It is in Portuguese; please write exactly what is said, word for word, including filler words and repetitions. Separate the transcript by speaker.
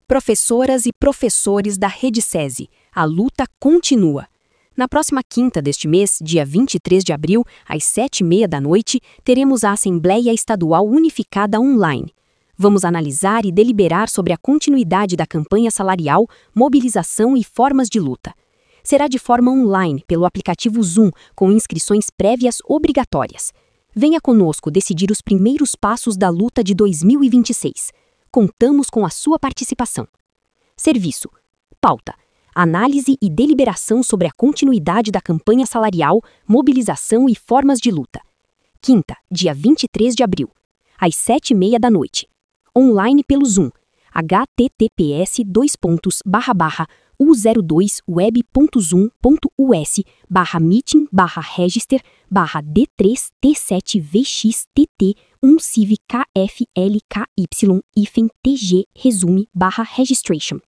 Speaker 1: Professoras e professores da Rede SESI, a luta continua. Na próxima quinta deste mês, dia vinte e três de abril, às sete e meia da noite, teremos a Assembleia Estadual Unificada online. Vamos analisar e deliberar sobre a continuidade da campanha salarial, mobilização e formas de luta. Será de forma online, pelo aplicativo Zoom, com inscrições prévias obrigatórias. Venha conosco decidir os primeiros passos da luta de dois mil e vinte e seis. Contamos com a sua participação. Serviço. Pauta. Análise e deliberação sobre a continuidade da campanha salarial, mobilização e formas de luta. Quinta, dia vinte e três de abril, às sete e meia da noite. Online pelo Zoom. https dois pontos barra barra u zero dois web ponto zoom ponto us barra meeting barra register barra d três t sete v x t t um civ kflky hífen tg resume barra registration.